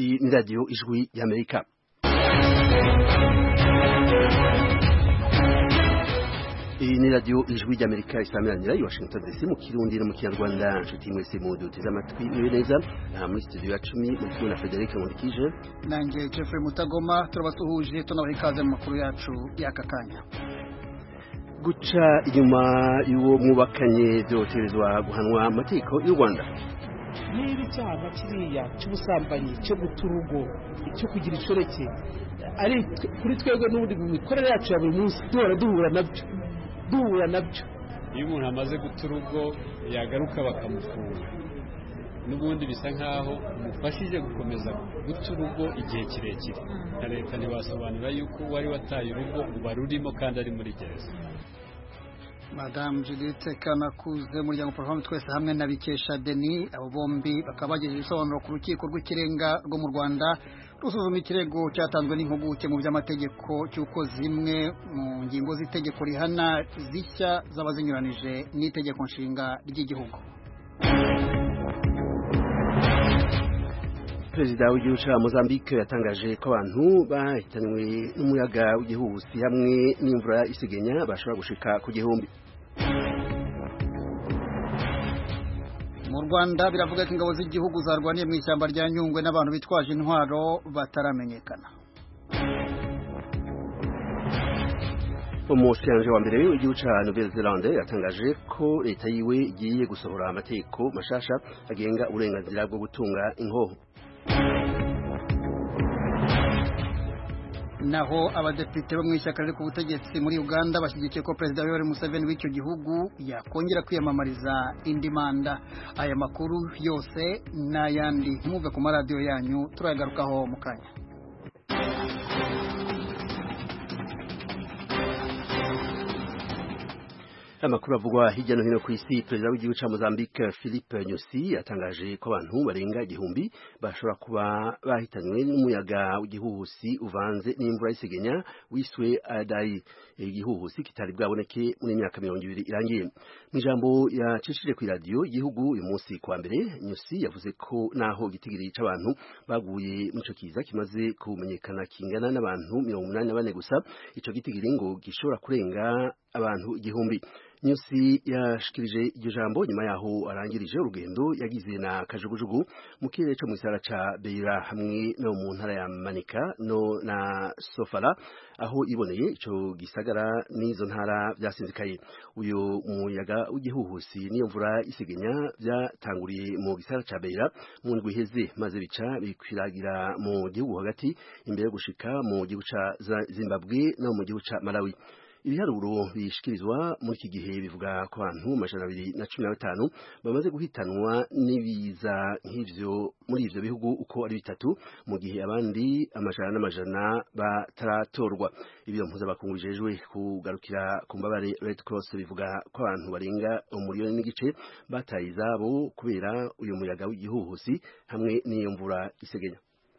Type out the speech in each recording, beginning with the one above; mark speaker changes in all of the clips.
Speaker 1: Iyi ni radiyo ijwi y'Amerika. Iyi ni radiyo ijwi ry'Amerika isameranira i Washington DC mu Kirundi no mu Kinyarwanda. Nshuti mwese muduteze amatwi neza muri studio ya 10 muri na Frederic Nkundikije
Speaker 2: nanjye Jeffrey Mutagoma turabasuhuje tunabaha ikaze mu makuru yacu y'aka kanya.
Speaker 1: Guca inyuma y'uwo mwubakanye byoterezwa guhanwa amategeko y'u Rwanda.
Speaker 3: Niba icyaha kiriya cy'ubusambanyi cyo guta urugo cyo kugira inshoreke ari kuri twebwe n'ubundi mu mikorere yacu ya buri munsi duhura nabyo
Speaker 4: iyo umuntu amaze guta urugo yagaruka bakamufunga n'ubundi bisa nkaho umufashije gukomeza guta urugo igihe kirekire na leta ntibasobanura yuko wari wataye urugo uba rurimo kandi ari muri gereza.
Speaker 2: Madame Judith Kanakuze umuryango Porofame Twese hamwe na Bikesha Denis abo bombi bakaba bagejeje ibisobanuro ku rukiko rw'ikirenga rwo mu Rwanda rusuzuma ikirego cyatanzwe n'impuguke mu by'amategeko cy'uko zimwe mu ngingo z'itegeko rihana zishya z'abazinyuranije n'itegeko nshinga ry'igihugu.
Speaker 1: Perezida w'igihugu cya Mozambique yatangaje ko abantu bahitanywe n'umuyaga w'igihuhusi hamwe n'imvura isigenya bashobora gushika ku gihumbi.
Speaker 2: Mu Rwanda biravuga ko ingabo z'igihugu zarwaniye mu ishyamba rya Nyungwe n'abantu bitwaje intwaro bataramenyekana.
Speaker 1: Umushyiranje wa mbere w'igihugu cya Nouvelle-Zélande yatangaje ko leta yiwe igiye gusohora amategeko mashasha agenga uburenganzira bwo gutunga inkoho.
Speaker 2: Naho abadepite bo mu ishyaka riri ku butegetsi muri Uganda bashyigikiye ko Perezida Yoweri Museveni w'icyo gihugu yakongera kwiyamamariza indi manda. Aya makuru yose n'ayandi ntimuve ku maradiyo yanyu turayagarukaho mu kanya.
Speaker 1: Amakuru avugwa hirya no hino ku isi. Perezida w'igihugu cya Mozambique Philippe Nyusi yatangaje ko abantu barenga igihumbi bashobora kuba bahitanywe n'umuyaga w'igihuhusi uvanze n'imvura y'isegenya wiswe Adai. Igihuhusi kitari bwaboneke muri myaka 20 irangiye. Mu ijambo yacishije ku radio igihugu uyu munsi kwa mbere, Nyusi yavuze ko naho gitigiri c'abantu baguye mu cyo kiza kimaze kumenyekana kingana n'abantu 84 gusa, ico gitigiri ngo gishobora kurenga abantu igihumbi. Nyusi yashikirije iryo jambo nyuma yaho arangirije urugendo yagize na kajugujugu mu kirere cyo mu gisagara ca Beira hamwe no mu ntara ya Manica no na Sofala aho iboneye ico gisagara n'izo ntara byasinzikaye. Uyu muyaga w'igihuhusi niyo mvura isigenya byatanguriye mu gisagara ca Beira mu ndwi iheze maze bica bikwiragira mu gihugu hagati imbere yo gushika mu gihugu ca Zimbabwe no mu gihugu ca Malawi. Ibiharuro bishikirizwa muri iki gihe bivuga ko abantu 215 bamaze guhitanwa n'ibiza nk'ivyo muri ivyo bihugu uko ari bitatu, mu gihe abandi amajana bataratorwa. Ibyo mpuzabakungu bijejwe kugarukira ku mbabare Red Cross bivuga ko abantu barenga 1 n'igice bataye izabo kubera uyu muyaga w'igihuhusi hamwe n'iyo mvura isegenya.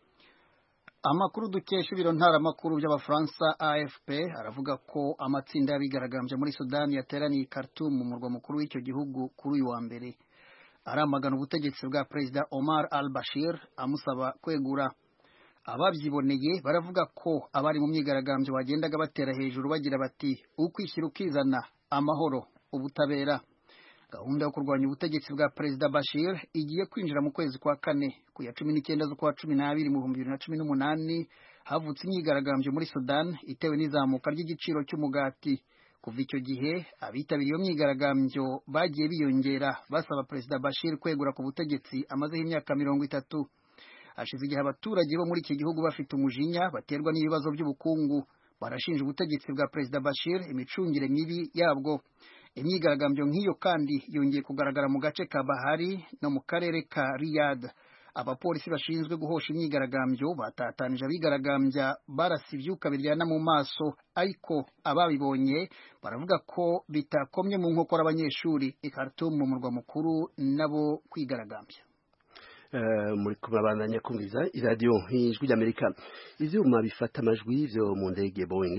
Speaker 2: Amakuru dukesha ibiro ntaramakuru by'Abafaransa AFP aravuga ko amatsinda y'abigaragambye muri Sudani yateraniye Khartoum mu murwa mukuru w'icyo gihugu kuri uyu wa mbere aramagana ubutegetsi bwa Perezida Omar al-Bashir amusaba kwegura. Ababyiboneye baravuga ko abari mu myigaragambyo bagendaga batera hejuru bagira bati ukwishyira ukizana, amahoro, ubutabera. Gahunda yo kurwanya ubutegetsi bwa Perezida Bashir igiye kwinjira mu kwezi kwa kane ku ya 19 z'ukwa 12 mu 2018 havutse imyigaragambyo muri Sudan itewe n'izamuka ry'igiciro cy'umugati. Kuva icyo gihe abitabiriye iyo myigaragambyo bagiye biyongera basaba Perezida Bashir kwegura ku butegetsi amazeho imyaka 30. Hashize igihe abaturage bo muri iki gihugu bafite umujinya baterwa n'ibibazo by'ubukungu, barashinja ubutegetsi bwa Perezida Bashir imicungire mibi yabwo. Imyigaragambyo nk'iyo kandi yongeye kugaragara mu gace ka Bahari no mu karere ka Riyadh. Abapolisi bashinzwe guhosha imyigaragambyo batatanije abigaragambya barasa ivyuka biryana mu maso, ariko ababibonye baravuga ko bitakomye mu nkokora abanyeshuri i Khartoum mu murwa mukuru nabo kwigaragambya.
Speaker 1: Muri kubandanya kumviza iradiyo ijwi ry'Amerika. Ivyuma bifata amajwi vyo mu ndege Boeing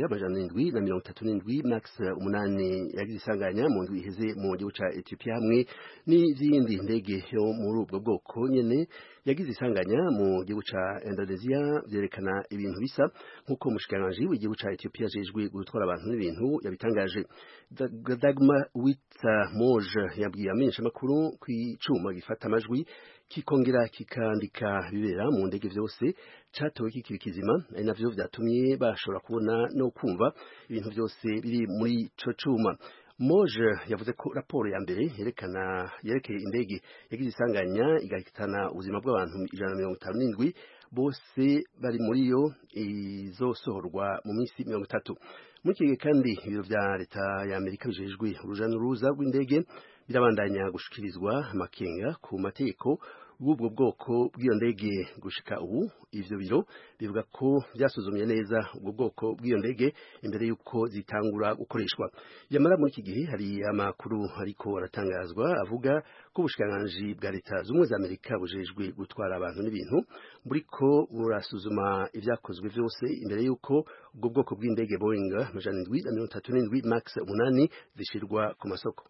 Speaker 1: 737 Max 8 yagize isanganya mu ndwi iheze mu gihugu ca Ethiopia hamwe n'izindi ndege yo muri ubwo bwoko nyene yagize isanganya mu gihugu ca Indonesia vyerekana ibintu bisa nk'uko umushikiranganji w'igihugu ca Ethiopia ajejwe gutwara abantu n'ibintu yabitangaje. Dagma Witmoje yabwiye amenyeshamakuru kw'icuma gifata amajwi kikongera kikandika bibera mu ndege vyose catowe kikiri kizima, ari navyo vyatumye bashobora kubona no kumva ibintu vyose biri muri ico cuma. Moje yavuze ko raporo ya mbere yerekeye indege yagize isanganya igahitana ubuzima bw'abantu 157 bose bari muri yo izosohorwa mu minsi 30. Muri iki gihe kandi ibiro vya leta ya Amerika bijejwe uruja n'uruza rw'indege birabandanya gushikirizwa amakenga ku mategeko bw'ubwo bwoko bw'iyo ndege. Gushika ubu ivyo biro bivuga ko vyasuzumye neza ubwo bwoko bw'iyo ndege imbere yuko zitangura gukoreshwa. Yamara muri iki gihe hari amakuru ariko aratangazwa avuga ko ubushikiranganji bwa leta z'ubumwe za Amerika bujejwe gutwara abantu n'ibintu buriko burasuzuma ivyakozwe vyose imbere yuko ubwo bwoko bw'indege Boeing 737 Max 8 zishirwa ku masoko.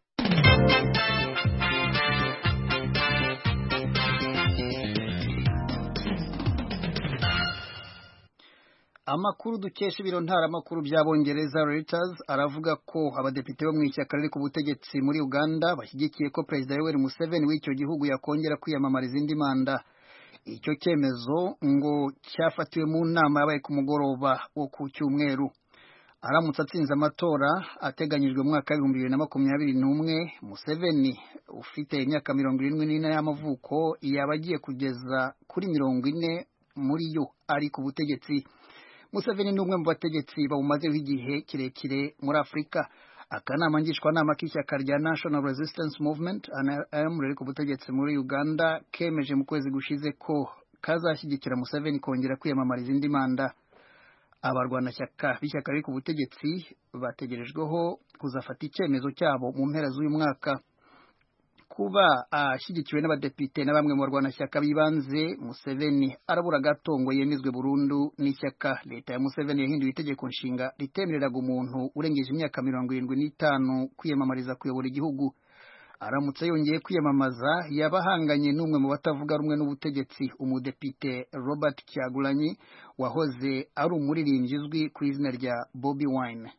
Speaker 2: Amakuru dukesha ibiro ntaramakuru by'Abongereza Reuters aravuga ko abadepite bo mu ishyaka riri ku butegetsi muri Uganda bashyigikiye ko Perezida Yoweri Museveni w'icyo gihugu yakongera kwiyamamariza indi manda. Icyo cyemezo ngo cyafatiwe mu nama yabaye ku mugoroba wo ku Cyumweru. Aramutse atsinze amatora ateganyijwe mu mwaka wa 2021, Museveni ufite imyaka 74 y'amavuko yaba agiye kugeza kuri 40 muri yo ari ku butegetsi. Museveni ni umwe mu bategetsi bawumazeho igihe kirekire muri Afrika. Akanama ngishwanama k'ishyaka rya National Resistance Movement NRM riri ku butegetsi muri Uganda kemeje mu kwezi gushize ko kazashyigikira Museveni kongera kwiyamamariza indi manda. Abarwanashyaka b'ishyaka riri ku butegetsi bategerejweho kuzafata icyemezo cyabo mu mpera z'uyu mwaka. Kuba ashyigikiwe n'abadepite na bamwe mu barwanashyaka bibanze, Museveni arabura gato ngo yemezwe burundu n'ishyaka. Leta ya Museveni yahinduye itegeko nshinga ritemereraga umuntu urengeje imyaka 75 kwiyamamariza kuyobora igihugu. Aramutse yongeye kwiyamamaza yabahanganye n'umwe mu batavuga rumwe n'ubutegetsi, umudepite Robert Kyagulanyi wahoze ari umuririmbyi uzwi ku izina rya Bobi Wine.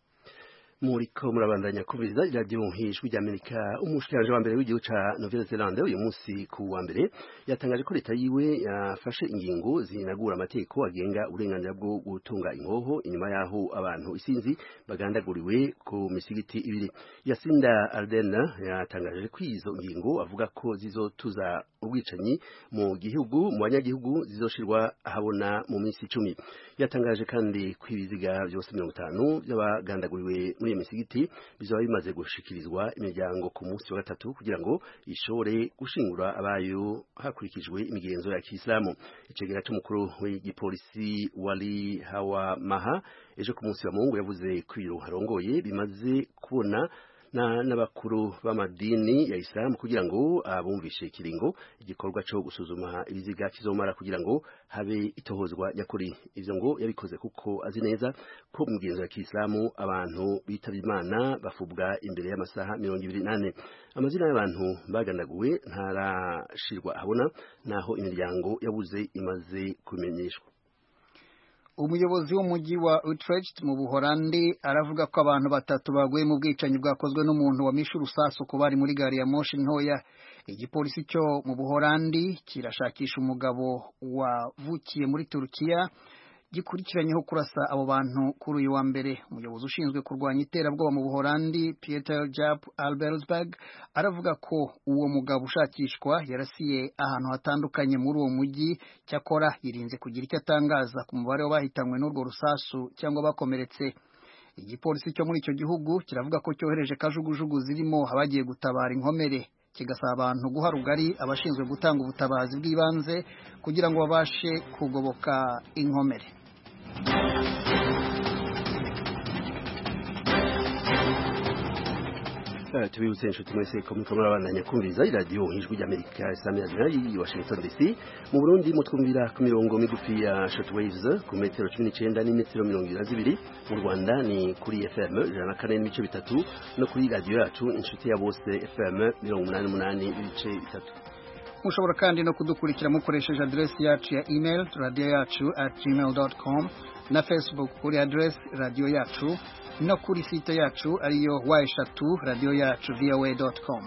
Speaker 1: Muriko murabandanya kumviriza radio Ijwi ry'Amerika. Umushikiranganje wa mbere w'igihugu ca Nouvelle-Zélande uyu munsi ku wa mbere yatangaje ko leta yiwe yafashe ingingo zinagura amategeko agenga uburenganzira bwo gutunga inkoho inyuma yaho abantu isinzi bagandaguriwe ku misigiti ibiri. Yasinda Ardern yatangaje ko izo ngingo avuga ko zizotuza ubwicanyi mu gihugu mu banyagihugu zizoshirwa ahabona mu minsi 10. Yatangaje kandi kwibiziga byose 50 by'abagandaguriwe muri misigiti bizaba bimaze gushikirizwa imiryango ku munsi wa gatatu kugira ngo ishobore gushingura abayo hakurikijwe imigenzo ya Kiislamu. Icegera cy'umukuru w'igipolisi Wali Hawa Maha ejo ku munsi wa Mungu yavuze ko ibiro harongoye bimaze kubona n'abakuru b'amadini ya Islam kugira ngo abumvishe ikiringo igikorwa cyo gusuzuma ibiziga kizomara kugira ngo habe itohozwa nyakuri. Ivyo ngo yabikoze kuko azi neza ko mu migenzo ya Kiislamu abantu bitaba Imana bafubwa imbere y'amasaha 28. Amazina y'abantu bagandaguwe ntarashirwa abona naho imiryango yabuze imaze kumenyeshwa.
Speaker 2: Umuyobozi w'umujyi wa Utrecht mu Buholandi aravuga ko abantu batatu baguye mu bwicanyi bwakozwe n'umuntu wamishe urusasu ku bari muri gari ya moshi ntoya. Igipolisi cyo mu Buholandi kirashakisha umugabo wavukiye muri Turukiya gikurikiranyeho kurasa abo bantu kuri uyu wa mbere. Umuyobozi ushinzwe kurwanya iterabwoba mu Buholandi Peter Jaap Albersberg aravuga ko uwo mugabo ushakishwa yarasiye ahantu hatandukanye muri uwo mujyi, cyakora yirinze kugira icyo atangaza ku mubare w'abahitanywe n'urwo rusasu cyangwa bakomeretse. Igipolisi cyo muri icyo gihugu kiravuga ko cyohereje kajugujugu zirimo abagiye gutabara inkomere, kigasaba abantu guha rugari abashinzwe gutanga ubutabazi bw'ibanze kugira ngo babashe kugoboka inkomere.
Speaker 1: Tubibutse inshuti mwese ko muriko murabandanya kumviriza iradiyo Ijwi ry'Amerika isamira i Washington DC. Mu Burundi mutwumvira ku mirongo migufi ya shortwaves ku metero 19 n'imetero 22. Mu Rwanda ni kuri FM 104.3 no kuri radio yacu inshuti ya bose FM 88.3.
Speaker 2: mushobora kandi no kudukurikira mukoresheje adresi yacu ya email radioyacu@gmail.com na Facebook kuri adresi radio yacu no kuri site yacu ariyo wa3radioyacu.voa.com.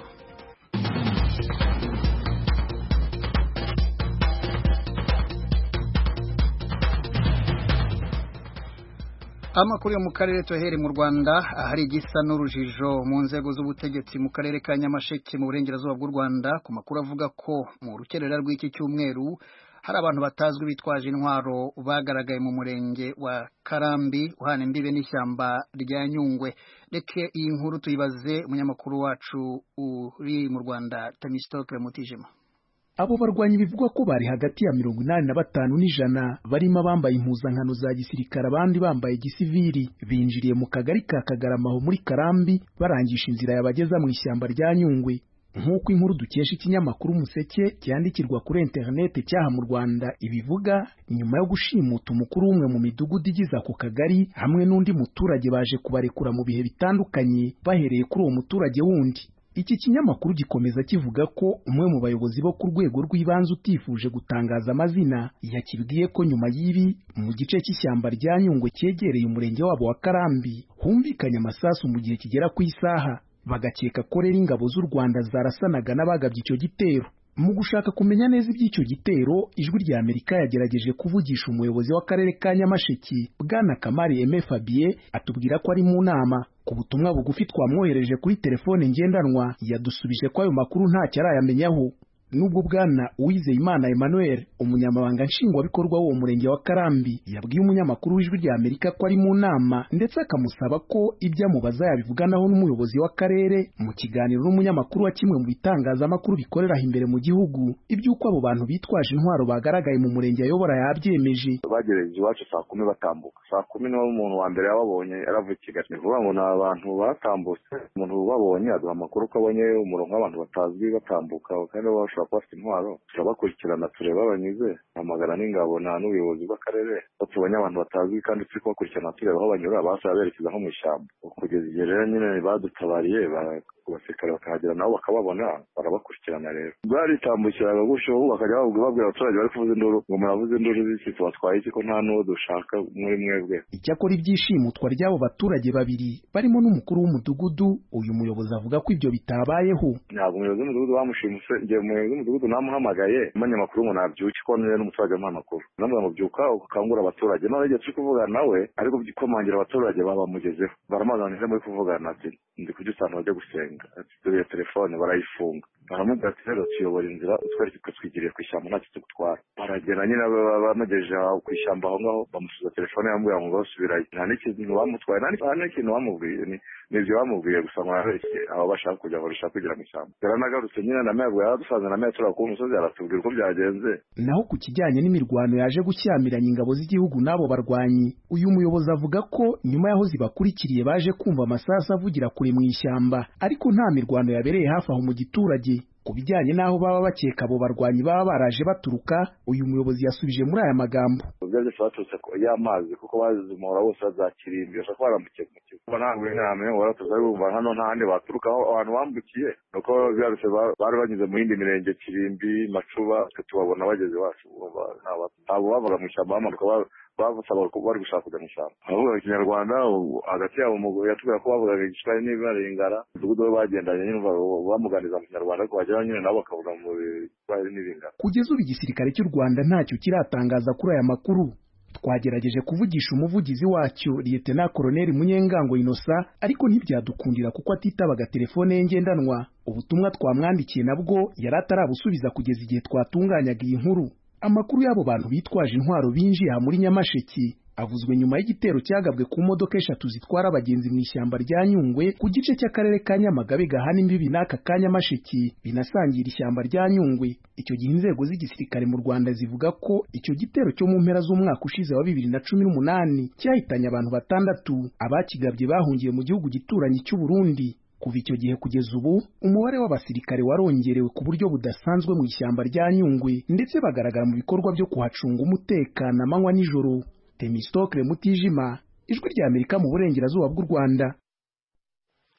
Speaker 2: Amakuru yo mu karere tohere mu Rwanda ahari igisa n'urujijo mu nzego z'ubutegetsi mu karere ka Nyamasheke mu burengerazuba bw'u Rwanda ku makuru avuga ko mu rukerera rw'iki cyumweru hari abantu batazwi bitwaje intwaro bagaragaye mu murenge wa Karambi uhana imbibe n'ishyamba rya Nyungwe. Reke iyi nkuru tuyibaze umunyamakuru wacu uri mu Rwanda Temistocle Mutijima.
Speaker 5: Abo barwanyi bivugwa ko bari hagati ya 85 n'ijana barimo bambaye impuzankano za gisirikare abandi bambaye gisivili binjiriye mu kagari ka Kagaramaho muri Karambi barangisha inzira yabageza mu ishyamba rya Nyungwe. Nk'uko inkuru dukesha ikinyamakuru Umuseke cyandikirwa kuri internet cyaha mu Rwanda ibivuga, nyuma yo gushimuta umukuru umwe mu midugudu igize ako kagari hamwe n'undi muturage baje kubarekura mu bihe bitandukanye bahereye kuri uwo muturage wundi. Iki kinyamakuru gikomeza kivuga ko umwe mu bayobozi bo ku rwego rw'ibanze utifuje gutangaza amazina yakibwiye ko nyuma y'ibi mu gice cy'ishyamba rya Nyungwe cyegereye umurenge wabo wa Karambi humvikanye amasasu mu gihe kigera ku isaha, bagakeka ko rero ingabo z'u Rwanda zarasanaga n'abagabye icyo gitero. Mu gushaka kumenya neza iby'icyo gitero, ijwi rya Amerika yagerageje kuvugisha umuyobozi w'akarere ka Nyamasheke Bwana Kamari Aime Fabien atubwira ko ari mu nama. Ku butumwa bugufi twamwohereje kuri telefone ngendanwa yadusubije ko ayo makuru ntacyo arayamenyaho. Nubwo Bwana Uwizeyimana Emmanuel umunyamabanga nshingwabikorwa w'uwo murenge wa Karambi yabwiye umunyamakuru w'ijwi rya Amerika ko ari mu nama ndetse akamusaba ko ibyo amubaza yabivuganaho n'umuyobozi w'akarere mu kiganiro n'umunyamakuru wa kimwe mu bitangazamakuru bikorera imbere mu gihugu, iby'uko abo bantu bitwaje intwaro bagaragaye mu murenge ayobora yabyemeje.
Speaker 6: Bagereje iwacu saa 10 batambuka saa 10 niho umuntu wa mbere yababonye yaravuye Kigali. Bivuga ngo na abantu batambutse, umuntu ubabonye aduha amakuru ko abonye umurongo w'abantu batazwi batambuka kandi bafite intwaro. Turabakurikirana tureba abanyuze amagara n'ingabo na n'ubuyobozi bw'akarere batubonye abantu batazwi kandi turi kubakurikirana tureba aho banyura basaba berekeza nko mu ishyamba. Kugeza igihe rero nyine badutabariye abasirikare bakahagera nabo bakababona barabakurikirana. Rero bwaritambukiraga gutyo bakajya babwira abaturage bari kuvuza induru ngo muravuze induru z'iki tubatwaye iki ko nta n'uwo dushaka muri mwebwe.
Speaker 5: Icyakora ibyishimutwa ry'abo baturage babiri barimo n'umukuru w'umudugudu, uyu muyobozi avuga ko ibyo bitabayeho.
Speaker 6: Ntabwo umuyobozi w'umudugudu bamushimuse, ngiye umuyobozi w'umudugudu namuhamagaye umunyamakuru ngo nabyuke ko none n'umuturage w'amakuru namubwira ngo byuka ukangura abaturage. None igihe turi kuvugana nawe ariko byikomangira abaturage babamugezeho baramazanije muri kuvugana ati ndi kujyusana bajya gusenga ati dore telefone barayifunga baramubwira ati rero tuyobora inzira utwereke ko twigiriye ku ishyamba ntacyo tugutwara. Baragenda nyine bamugejeje ku ishyamba aho ngaho bamusubiza telefone yamubwira ngo basubirayo. Nta n'ikintu bamutwaye nta n'ikintu bamubwiye n'ibyo bamubwiye gusa ngo yarareshye abo bashaka kujya barashaka kugira mu ishyamba. Yaranagarutse nyine na mebwe yaradusanze na mebwe turi ku musozi aratubwira uko byagenze.
Speaker 5: Naho ku kijyanye n'imirwano yaje gushyamiranya ingabo z'igihugu n'abo barwanyi, uyu muyobozi avuga ko nyuma yaho zibakurikiriye baje kumva amasasu avugira kure mu ishyamba ariko nta mirwano yabereye hafi aho mu giturage. Ku bijyanye n'aho baba bakeka abo barwanyi baba baraje baturuka, uyu muyobozi yasubije muri aya magambo.
Speaker 6: Byaje baturutse y'amazi kuko bazimura bose bazakirimbye bashaka barambukiye mu kigo. Ntabwo namenye waratuza bumva hano nta handi baturuka aho abantu bambukiye nuko byaruse bari banyuze mu yindi mirenge Kirimbi Macuba tubabona bageze wacu ntabwo bavuga mu ishyamba bamanuka bavusaba ko bari gushaka kujya mu ishyamba. Avuga Ikinyarwanda hagati yabo umugabo yatubwira ko bavugaga Igiswahili n'Ibarengara umudugudu we bagendanye nyine bamuganiza mu Kinyarwanda ko bagera nyine nabo bakavuga mu Igiswahili n'Ibarengara.
Speaker 5: Kugeza ubu igisirikare cy'u Rwanda ntacyo kiratangaza kuri aya makuru. Twagerageje kuvugisha umuvugizi wacyo Lieutenant Colonel Munyengango Innocent ariko ntibyadukundira kuko atitabaga telefone ye ngendanwa. Ubutumwa twamwandikiye nabwo yari atarabusubiza kugeza igihe twatunganyaga iyi nkuru. Amakuru y'abo bantu bitwaje intwaro binjiye muri Nyamasheke avuzwe nyuma y'igitero cyagabwe ku modoka 3 zitwara abagenzi mu ishyamba rya Nyungwe ku gice cy'akarere ka Nyamagabe gahana imbibi n'aka ka Nyamasheke binasangira ishyamba rya Nyungwe. Icyo gihe inzego z'igisirikare mu Rwanda zivuga ko icyo gitero cyo mu mpera z'umwaka ushize wa 2018 cyahitanye abantu 6 abakigabye bahungiye mu gihugu gituranyi cy'u Burundi. Kuva icyo gihe kugeza ubu umubare w'abasirikare warongerewe ku buryo budasanzwe mu ishyamba rya Nyungwe ndetse bagaragara mu bikorwa byo kuhacunga umutekano amanywa n'ijoro. Temistocle Mutijima, Ijwi rya Amerika mu burengerazuba bw'u Rwanda.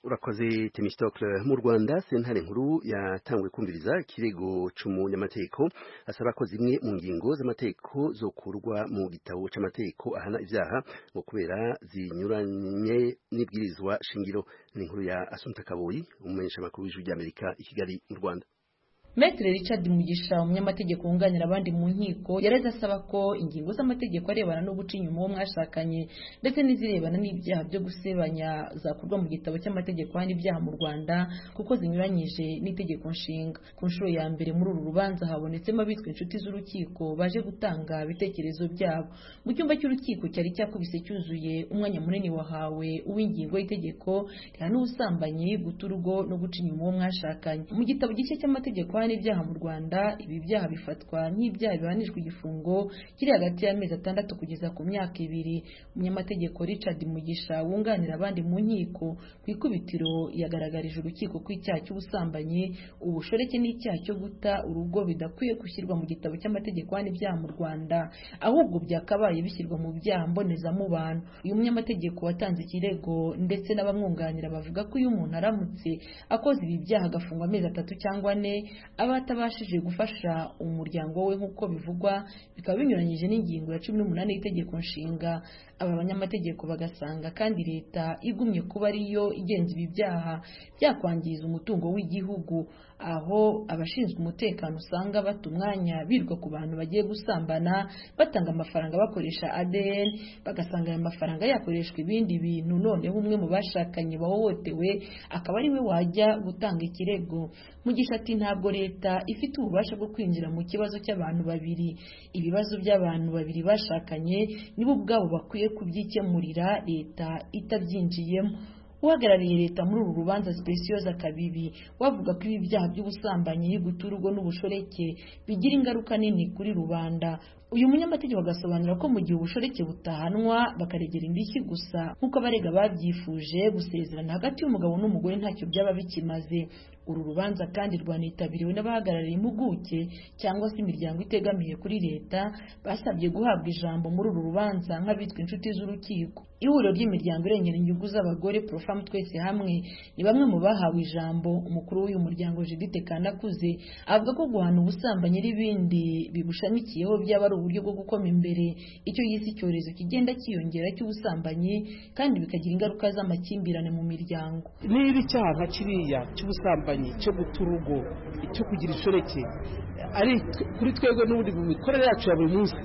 Speaker 1: urakoze Temistokle. Mu Rwanda sentare nkuru yatanguye kumviriza ikirego c'umunyamategeko asaba ko zimwe mu ngingo z'amategeko zokurwa mu gitabo c'amategeko ahana ivyaha ngo kubera zinyuranye n'ibwirizwa shingiro. Ni inkuru ya Assumpta Kaboyi, umumenyesha makuru w'Ijwi ry'Amerika i Kigali mu Rwanda.
Speaker 7: Maitre Richard Mugisha, umunyamategeko wunganira abandi mu nkiko, yareze asaba ko ingingo z'amategeko arebana no guca inyuma uwo mwashakanye ndetse n'izirebana n'ibyaha byo gusebanya zakurwa mu gitabo cy'amategeko ahana ibyaha mu Rwanda kuko zinyuranyije n'itegeko nshinga. Ku nshuro ya mbere muri uru rubanza habonetsemo abitwa inshuti z'urukiko baje gutanga ibitekerezo byabo. Mu cyumba cy'urukiko cyari cyakubise cyuzuye, umwanya munini wahawe uw'ingingo y'itegeko rihana ubusambanyi, guta urugo no guca inyuma uwo mwashakanye. Mu gitabo gishya cy'amategeko n'ibyaha mu Rwanda, ibi byaha bifatwa nk'ibyaha bihanishwa igifungo kiri hagati y'amezi 6 kugeza ku myaka 2. Umunyamategeko Richard Mugisha wunganira abandi mu nkiko ku ikubitiro yagaragarije urukiko ko icyaha cy'ubusambanyi, ubushoreke n'icyaha cyo guta urugo bidakwiye gushyirwa mu gitabo cy'amategeko n'ibyaha mu Rwanda, ahubwo byakabaye bishyirwa mu byaha mbonezamubano. Uyu munyamategeko watanze ikirego ndetse n'abamwunganira bavuga ko iyo umuntu aramutse akoze ibi byaha agafungwa amezi 3 cyangwa 4 aba atabashije gufasha umuryango we nk'uko bivugwa, bikaba binyuranyije n'ingingo ya 18 y'itegeko nshinga. Aba banyamategeko bagasanga kandi leta igumye kuba ariyo igenza ibi byaha byakwangiza umutungo w'igihugu, aho abashinzwe umutekano usanga bata umwanya birwa ku bantu bagiye gusambana batanga amafaranga bakoresha ADN, bagasanga aya mafaranga yakoreshwa ibindi bintu, noneho umwe mu bashakanye bahohotewe akaba ari we wajya gutanga ikirego. Mugisha ati ntabwo leta ifite ububasha bwo kwinjira mu kibazo cy'abantu babiri. Ibibazo by'abantu babiri bashakanye nibo ubwabo bakwiye kubyikemurira, leta itabyinjiyemo. Uhagarariye leta muri uru rubanza Specioza Kabibi wavuga ko ibi byaha by'ubusambanyi, guta urugo n'ubushoreke bigira ingaruka nini kuri rubanda. Uyu munyamategeko agasobanura ko mu gihe ubushoreke butahanwa bakaregera indishyi gusa nk'uko abarega babyifuje, gusezerana hagati y'umugabo n'umugore ntacyo byaba bikimaze. Uru rubanza kandi rwanitabiriwe n'abahagarariye impuguke cyangwa se imiryango itegamiye kuri leta basabye guhabwa ijambo muri uru rubanza nk'abitwa inshuti z'urukiko. Ihuriro ry'imiryango irengera inyungu z'abagore Profam Twese Hamwe ni bamwe mu bahawe ijambo. Umukuru w'uyu muryango Judith Kanakuze avuga ko guhana ubusambanyi n'ibindi bibushamikiyeho byaba ari uburyo bwo gukoma imbere icyo yise icyorezo kigenda cyiyongera cy'ubusambanyi kandi bikagira ingaruka z'amakimbirane mu miryango.
Speaker 3: Niba icyaha nka kiriya cy'ubusambanyi, cyo guta urugo, cyo kugira ishoreke ari kuri twebwe n'ubundi mu mikorere yacu ya buri munsi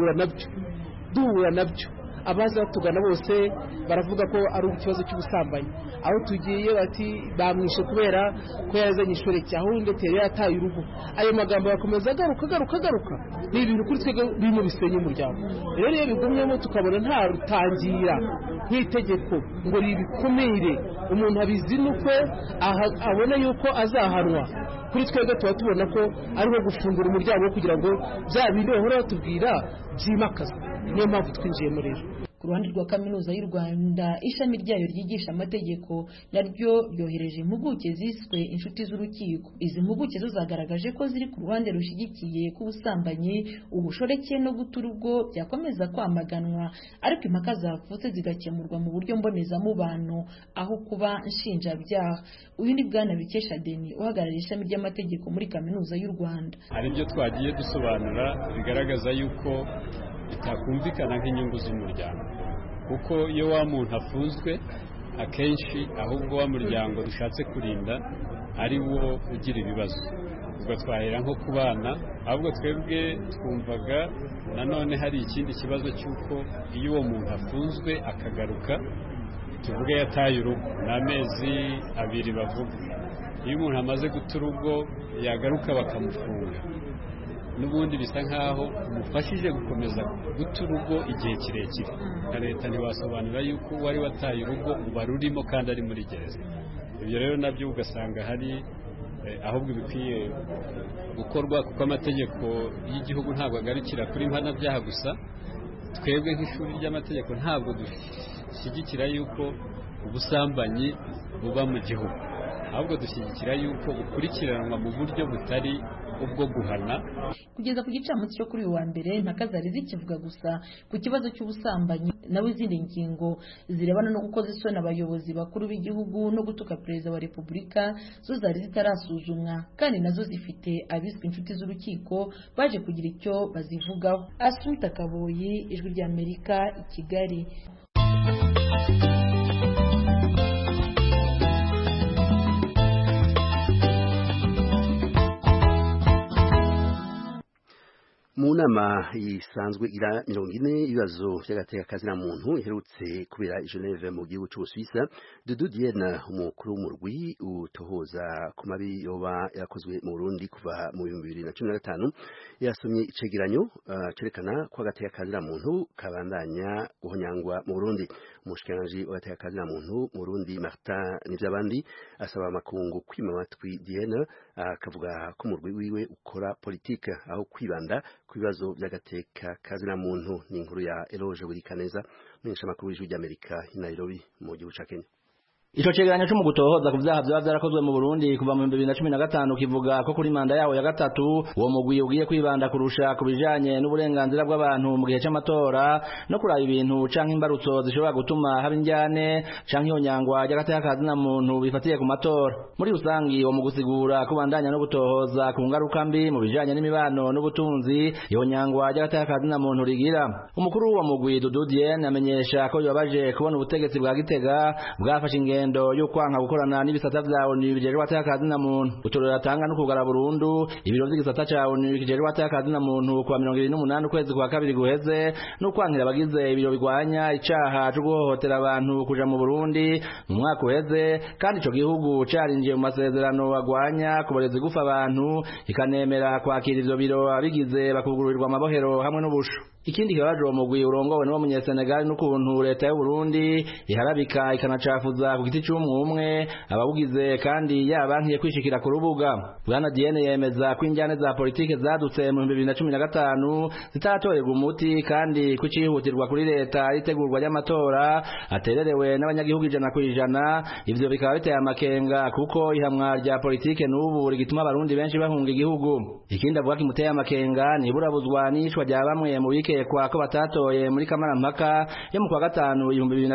Speaker 3: duhura nabyo abaza batugana bose baravuga ko ari ikibazo cy'ubusambanyi. Aho tugiye bati bamwishe kubera ko yazanye ishoreke, aho ndetse yataye urugo. Ayo magambo yakomeza agaruka. Ni ibintu kuri twebwe birimo bisenya umuryango. Rero iyo bigumyemo tukabona nta rutangira nk'itegeko ngo ribikumire, umuntu abizinukwe abona yuko azahanwa, kuri twebwe tuba tubona ko ariho gufungura umuryango kugira ngo bya bindi bahora batubwira byimakaza. Niyo mpamvu twinjiye muri ejo.
Speaker 7: Ku ruhande rwa Kaminuza y'u Rwanda, ishami ryayo ryigisha amategeko naryo ryohereje impuguke ziswe inshuti z'urukiko. Izi mpuguke zo zagaragaje ko ziri ku ruhande rushyigikiye ko ubusambanyi, ubushoreke no guta urugo byakomeza kwamaganwa, ariko impaka zavutse zigakemurwa mu buryo mbonezamubano aho kuba nshinjabyaha. Uyu ni Bwana Bikesha Deni uhagarariye ishami ry'amategeko muri Kaminuza y'u Rwanda.
Speaker 4: Hari ibyo twagiye dusobanura bigaragaza yuko bitakumvikana nk'inyungu z'umuryango, kuko iyo wa muntu afunzwe akenshi ahubwo wa muryango dushatse kurinda ari wo ugira ibibazo. Ubwo twahera nko ku bana, ahubwo twebwe twumvaga nanone hari ikindi kibazo cy'uko iyo uwo muntu afunzwe akagaruka, tuvuge yataye urugo n'amezi 2 bavuga, iyo umuntu amaze guta urugo yagaruka bakamufunga, n'ubundi bisa nkaho umufashije gukomeza guta urugo igihe kirekire. Na leta ntiwasobanura yuko wari wataye urugo uba rurimo kandi ari muri gereza. Ibyo rero nabyo ugasanga hari ahubwo bikwiye gukorwa, kuko amategeko y'igihugu ntabwo agarukira kuri mpanabyaha gusa. Twebwe nk'ishuri ry'amategeko ntabwo dushyigikira yuko ubusambanyi buba mu gihugu. ahubwo dushyigikira yuko ukurikiranwa mu buryo butari ubwo guhana.
Speaker 7: Kugeza ku gicamunsi cyo kuri uyu wa mbere impaka zari zikivuga gusa ku kibazo cy'ubusambanyi, nawe izindi ngingo zirebana no gukoza isoni abayobozi bakuru b'igihugu no gutuka perezida wa repubulika zo zari zitarasuzumwa, kandi nazo zifite abiswe inshuti z'urukiko baje kugira icyo bazivugaho. Asumta Kaboyi, Ijwi ry'Amerika, i Kigali.
Speaker 1: Mu nama isanzwe ira 40 ibibazo by'agateka kazina muntu iherutse kubera i Geneve mu gihugu cy'Ubusuwisi, Dudu Diene, umukuru w'umurwi utohoza ku mabi yoba yakozwe mu Burundi kuva mu 2015, yasomye icegeranyo cerekana ko agateka kazina muntu kabandanya guhonyangwa mu Burundi. Umushikiranganji w'agateka kazina muntu mu Burundi, Martin Nivyabandi, asaba amakungu kwima amatwi Diene, akavuga ko umurwi wiwe ukora politique aho kwibanda ku bibazo by'agateka kazina muntu. Ni inkuru ya Eloge Burikaneza, umumenyeshamakuru w'Ijwi ry'Amerika i Nairobi mu gihugu ca Kenya.
Speaker 8: Ico cegeranyo cyo mu gutohoza ku vyaha vyoba vyarakozwe mu Burundi kuva mu 2015 kivuga ko kuri manda yawo ya gatatu uwo mugwi ugiye kwibanda kurusha kubijanye n'uburenganzira bw'abantu mu gihe c'amatora no kuraba ibintu canke imbarutso zishobora gutuma haba injyane canke ihonyangwa ry'agateka kazina muntu bifatiye ku matora. Muri rusangi uwo mugusigura kubandanya no gutohoza ku ngaruka mbi mu bijanye n'imibano n'ubutunzi ihonyangwa ry'agateka kazina muntu rigira. Umukuru wa mugwi Dudu Diene amenyesha ko yabaje kubona ubutegetsi bwa Gitega bwafashe ingendo yo kwanka gukorana n'ibisata vya ONU bijejwe agateka kazina muntu. Utorera atanga no kugara burundu ibiro vy'igisata ca ONU bijejwe agateka kazina muntu kuwa 28 ukwezi kwa kabiri guheze no kwankira abagize ibiro bigwanya icaha cyo guhohotera abantu kuja mu Burundi mu mwaka uheze, kandi ico gihugu carinjiye mu masezerano agwanya kuboreza gufa abantu ikanemera kwakira ivyo biro abigize bakugururirwa amabohero hamwe n'ubusho. Ikindi kibaje uwo mugwi urongowe n'uwo munyesenegal n'ukuntu leta y'u Burundi iharabika ikanacafuza ku giti cy'umwe abawugize kandi yabankiye kwishikira ku rubuga. Bwana Diene yemeza ko injyane za politike zadutse mu 2015 zitatorerwa umuti kandi kucihutirwa kuri leta itegurwa ry'amatora atererewe n'abanyagihugu 100%. Ivyo bikaba biteye amakenga kuko ihamwa rya politike n'ubu rigituma abarundi benshi bahunga igihugu. Ikindi avuga kimuteye amakenga ni burabuzwa n'ishwa rya bamwe mu bikekwa ko batatoye muri kamarampaka yo mu kwa gatanu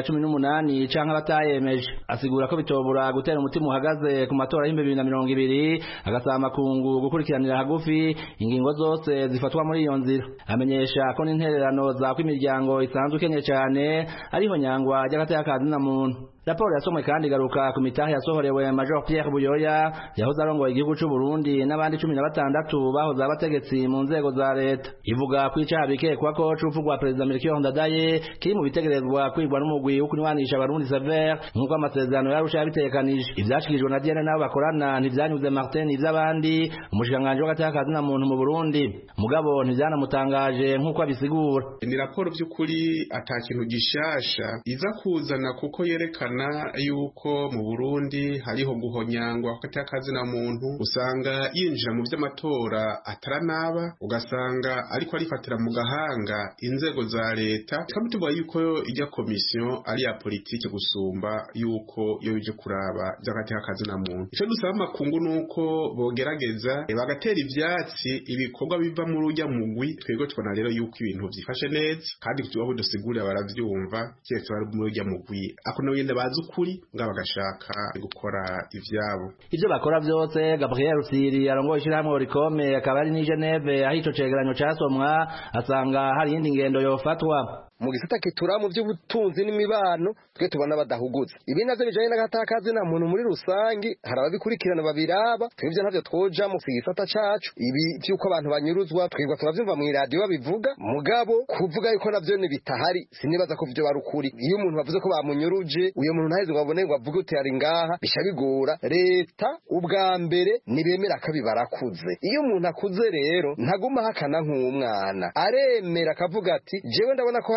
Speaker 8: 2018 canke abatayemeje. Asigura ko bitobura gutera umutima uhagaze ku matora y'2020, agasaba amakungu gukurikiranira hagufi ingingo zose zifatwa muri iyo nzira. Amenyesha ko n'intererano za kw'imiryango isanzwe kenye cyane ariho nyangwa ry'agateka kazina muntu. Raporo yasomwe kandi garuka ku mitahe yasohorewe Major Pierre Buyoya yahoze arongoye igihugu cy'u Burundi n'abandi 16 bahoze abategetsi mu nzego za leta. Ivuga ko icaha bikekwa ko c'urupfu President Melchior Ndadaye kiri mu bitegerezwa kwigwa n'umugwi wo kunywanisha abarundi Sever nk'uko amasezerano yarusha yabitekanije. Ivyashikirijwe na Diene nabo bakorana ntivyanyuze Martin ivy'abandi umushikanganje w'agateka kazina muntu mu Burundi, mugabo ntivyanamutangaje nk'uko abisigura.
Speaker 9: Ni raporo by'ukuri atakintu gishasha iza kuzana kuko yerekana yuko mu Burundi hariho guhonyangwa agateka kazina muntu, usanga yinjira mu by'amatora ataranaba, ugasanga ariko arifatira mu gahanga inzego za leta. Tukamutuba yuko ijya komisiyo ari ya politike gusumba yuko yo bije kuraba by'agateka kazina muntu. Ico dusaba makungu nuko bogerageza bagatera ivyatsi ibikorwa biva mu rujya mugwi. Twego tubona rero yuko ibintu byifashe neza kandi tubaho dusigurira baravyumva cyese bari mu rujya mugwi ako n'abende bazi ukuri nga bagashaka gukora ivyabo.
Speaker 8: Ivyo bakora vyose Gabriel Rusiri arongoye ishyirahamwe Oricome akaba ari ni Geneve aho ico cegeranyo casomwa asanga hari indi ngendo yofatwa.
Speaker 10: Mu gisata kitura mu by'ubutunzi n'imibano twe tubona badahuguza ibi navyo bijanye n'agataka kazina muntu muri rusangi hari ababikurikirana babiraba twebwe ntavyo twoja mu gisata cacu. Ibi byuko abantu banyuruzwa twebwe turavyumva mu radio babivuga, mugabo kuvuga yuko navyo ni bitahari sinibaza ko vyo barukuri. Iyo umuntu bavuze ko bamunyuruje uyo muntu ntaheze ngo abone ngo avuge uti ari ngaha bishabigora. Leta ubwa mbere nibemera kabibarakuze. Iyo umuntu akuze rero ntaguma hakana nk'umwana aremera akavuga ati jewe ndabona ko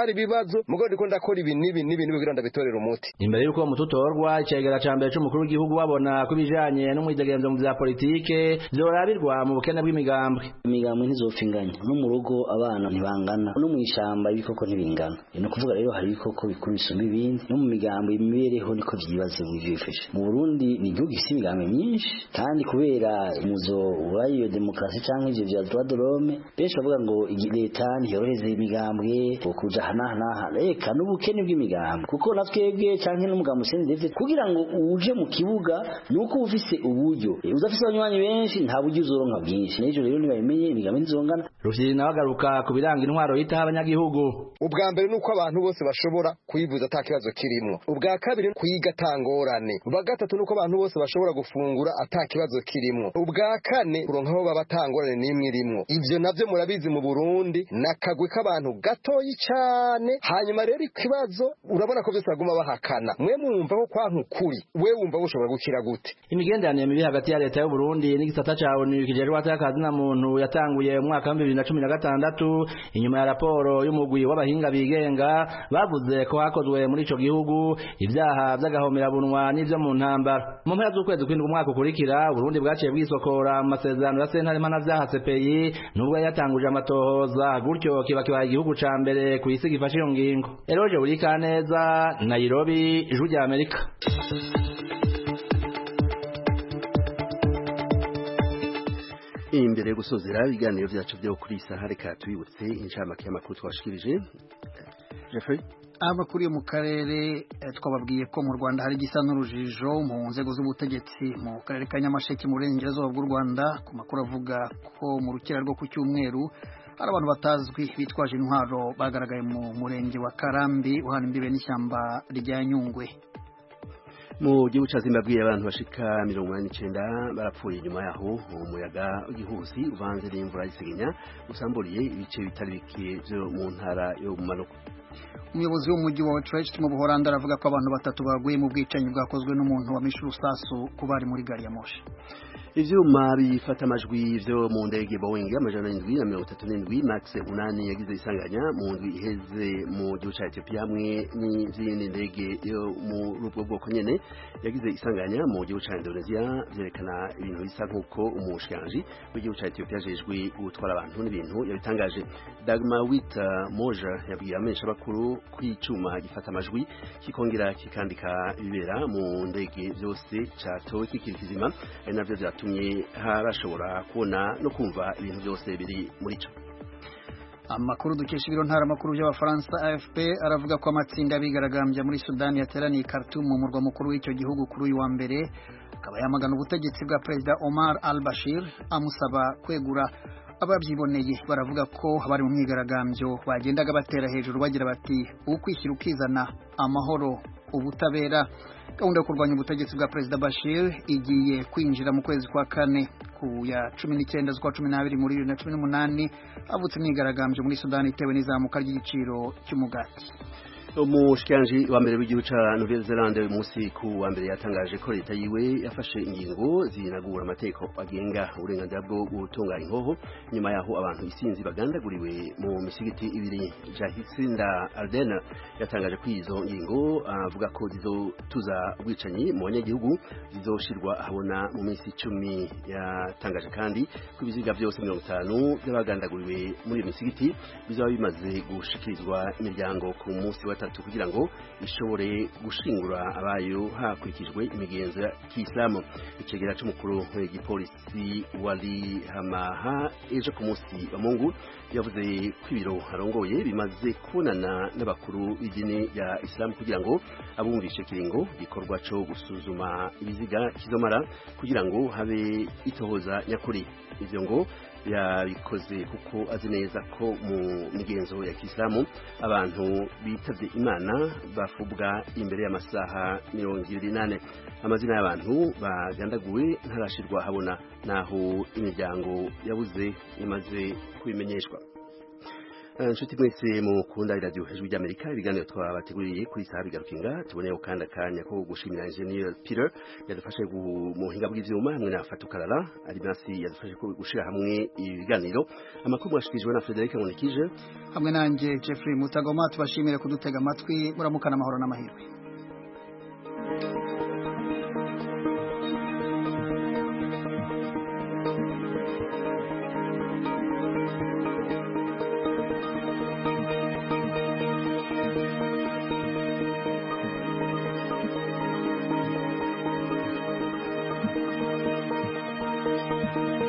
Speaker 10: hari ibibazo mugabo ndiko ndakora ibi nibi kugira ndabitorera umuti.
Speaker 8: Imbere yuko mututorwa icegera ca mbere c'umukuru w'igihugu babona ko ibijanye n'umwidegemvyo mu vya politike vyorabirwa mu bukene bw'imigambwe.
Speaker 11: Imigambwe ntizopfinganya no mu rugo abana ntibangana no mu ishamba ibikoko ntibingana. No kuvuga rero hari ibikoko bikuru bisumba ibindi no mu migambwe imibereho niko vyibaze mu vyifashe. Mu Burundi ni igihugu gifise imigambwe myinshi kandi kubera umuzo wayo demokrasi canke ivyo vya droit de l'homme benshi bavuga ngo leta ntiyoroheze imigambwe kuja hana reka n'ubukene bw'imigambwe kuko natwebwe canke n'umugambo sendeze kugira ngo uje mu kibuga nuko ufise uburyo uzafise abanywanyi benshi nta buryo uzoronka bwinshi n'ejo rero nibayimenye imigambwe ntizongana.
Speaker 8: Rufyiri nawe agaruka ku biranga intwaro yitaho abanyagihugu.
Speaker 10: Ubwa mbere nuko abantu bose bashobora kuyivuza ata kibazo kirimwo. Ubwa kabiri kwiga tangorane. Ubwa gatatu nuko abantu bose bashobora gufungura ata kibazo kirimwo. Ubwa kane kuronka aho baba tangorane nimwe irimwo. Ivyo navyo murabizi mu Burundi nakagwe k'abantu gatoyi cyane. Hanyuma rero ikibazo urabona ko byose baguma bahakana. Mwe mwumva ko kwanku kuri we wumva bushobora gukira gute?
Speaker 8: Imigenderanire mibi hagati ya leta y'u Burundi n'igisata ca ONU kijejwe atakazi na muntu yatanguye mu mwaka wa 2016 inyuma ya raporo y'umugwi w'abahinga bigenga bavuze ko hakozwe muri ico gihugu ibyaha by'agahomerabunwa n'ivyo mu ntambara. Mu mpera z'ukwezi kw'indwi umwaka ukurikira Burundi bwaciye bwisokora mu masezerano ya sentare mpanavyaha CPI nubwo yatanguje amatohoza gutyo kibaye igihugu ca mbere ku isi gifashe iyo ngingo. Eroje Urikaneza, Nairobi, Ijwi rya Amerika.
Speaker 1: Imbere gusozera ibiganiro byacu byo kuri saha reka tubibutse inshamake y'amakuru twashikirije. Jeffrey
Speaker 2: Abakuru yo mu karere twababwiye ko mu Rwanda hari gisa n'urujijo mu nzego z'ubutegetsi mu karere ka Nyamasheke mu burengerazuba bw'u Rwanda ku makuru avuga ko mu rukera rwo ku cyumweru hari abantu batazwi bitwaje intwaro bagaragaye mu murenge wa Karambi uhana imbibe n'ishyamba rya Nyungwe.
Speaker 1: Mu gihugu ca Zimbabwe abantu bashika 19 barapfuye nyuma yaho umuyaga w'igihusi uvanze n'imvura y'isegenya usamburiye ibice bitari bike byo mu ntara yo mu manuko.
Speaker 2: Umuyobozi w'umujyi wa Utrecht mu Buholandi aravuga ko abantu batatu baguye mu bwicanyi bwakozwe n'umuntu wamishe urusasu ku bari muri gari ya moshi.
Speaker 1: Ivyuma bifata amajwi vyo mu ndege Boeing amajana 737 Max 8 yagize isanganya mu ndwi iheze mu gihugu ca Ethiopia hamwe n'izindi ndege yo mu rubwo bwoko nyene yagize isanganya mu gihugu ca Indonesia vyerekana ibintu bisa nk'uko umushikanje w'igihugu ca Ethiopia jejwe gutwara abantu n'ibintu yabitangaje. Dagmar Wita Moja yabwiye amenyesha bakuru kw'icuma gifata amajwi kikongera kikandika ibibera mu ndege vyose catowe kikiri kizima ari navyo vyatumye harashobora kubona no kumva ibintu byose biri muri cyo.
Speaker 2: Amakuru dukesha ibiro ntaramakuru by'Abafaransa AFP aravuga ko amatsinda bigaragambya muri Sudani yateraniye Khartoum mu murwa mukuru w'icyo gihugu kuri uyu wa mbere akaba yamagana ubutegetsi bwa Perezida Omar al-Bashir amusaba kwegura. Ababyiboneye baravuga ko bari mu myigaragambyo bagendaga batera hejuru bagira bati ukwishyira ukizana amahoro ubutabera. Gahunda yo kurwanya ubutegetsi bwa Perezida Bashir igiye kwinjira mu kwezi kwa kane ku ya 19 z'ukwa 12 muri 2018 havutse imyigaragambyo muri Sudani itewe n'izamuka ry'igiciro cy'umugati.
Speaker 1: Umushikanje wa mbere w'igihugu ca Nouvelle Zelande uyu munsi ku wa mbere yatangaje ko leta yiwe yafashe ingingo zinagura amateko agenga uburenganzira bwo gutunganya inkoho nyuma yaho abantu isinzi bagandaguriwe mu misigiti ibiri. Jacinda Ardern yatangaje ko izo ngingo avuga ko zizotuza ubwicanyi mu banyagihugu zizoshirwa ahabona mu minsi 10. Yatangaje kandi ko ibiziga byose 50 by'abagandaguriwe muri iyo misigiti bizaba bimaze gushikirizwa imiryango ku munsi wa kugira ngo ishobore gushingura abayo hakurikijwe imigenzo ya Kiislamu. Icegera c'umukuru w'igipolisi Wali Hamaha ejo ku munsi wa Mungu yavuze ko ibiro harongoye bimaze kubonana n'abakuru b'idini ya Islam kugira ngo abumvishe kiringo gikorwa co gusuzuma ibiziga kizomara kugira ngo habe itohoza nyakuri. Ivyo ngo yabikoze kuko azi neza ko mu migenzo ya Kiislamu abantu bitavye Imana bafubwa imbere y'amasaha 28. Amazina y'abantu bagandaguwe ntarashirwa habona naho imiryango yabuze imaze kubimenyeshwa. inshuti mwese mukunda iradiyo hejuru ry'Amerika ibiganiro twabateguriye kuri saha bigarukinga tuboneyeho kandi akanya ko gushimira Engineer Peter yadufashe mu buhinga bw'ivyuma hamwe na Fatukarara Alimasi yadufashe gushira hamwe ibiganiro amakuru mwashikirijwe na Frederic Munikije
Speaker 2: hamwe nanje Jeffrey Mutagoma tubashimire kudutega amatwi muramukana amahoro n'amahirwe.
Speaker 12: Thank you.